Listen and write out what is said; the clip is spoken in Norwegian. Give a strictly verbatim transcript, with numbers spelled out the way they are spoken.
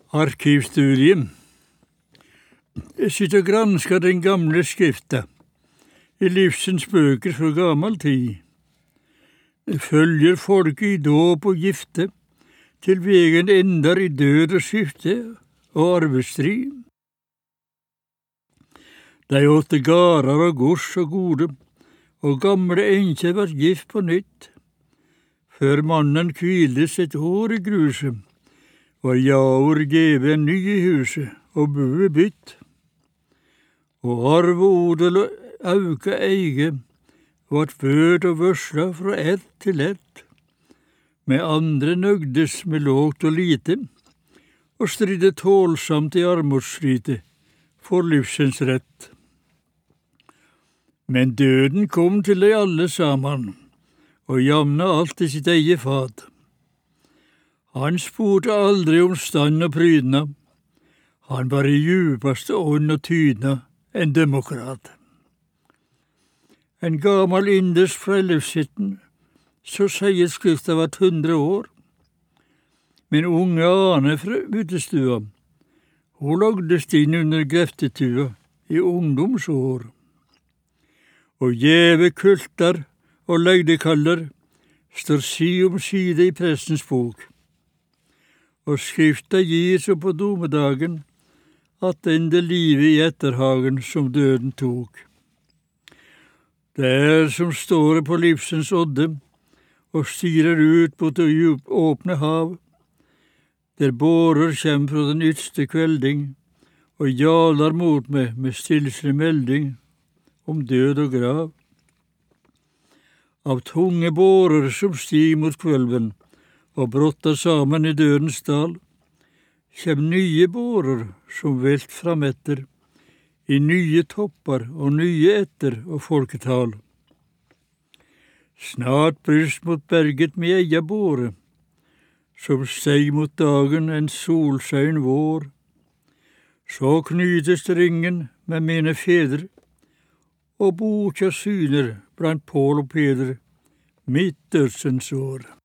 Arkivstudium. Jeg sitter og gransker den gamle skrifta i livsens bøker fra gammel tid. Det følger folk i dåp og gifte, til vegen ender i død og skifte og arvestrid. De åtte garar og gods og gode, og gamle enkjer var gift på nytt. Før mannen kvildes et år i gruset, var jaur geve en ny i huset, og bue bytt. Og arv og odel og auka eige, vart vød og vørsla fra ett til ett. Med andre nøgdes med lågt og lite, og stridde tålsamt i armodsslite for livsens rett. Men døden kom til de alle sammen, og jamna alt i sitt eget fat. Han spurte aldri om stand og prydna. Han var i djupaste ånd og tydna en demokrat. En gamal inderst fra livsitten, så sier skrifta vart hundre år. Men unge Ane fra utestua, hun lagdes inn under greftetua i ungdomsår. Og gjeve kultar og legdekaller står si om side i prestens bok. Og skrifta gir så på domedagen at ende livet i etterhagen som døden tok. Det er som står på livsens odde og styrer ut mot det åpne hav, der bårer kjem fra den ytste kvelding og jalar mot meg med stillslig melding om død og grav. Av tunge bårer som stig mot kvølven og brottar sammen i dødens dal, kjem nye bårer som velt fram etter, i nye toppar og nye etter og folketal. Snart bryst mot berget med eia båre, som steg mot dagen en solsøgn vår. Så knytes ringen med mine fedre, og boka syner blant Pål og Peder, mitt dødsens år.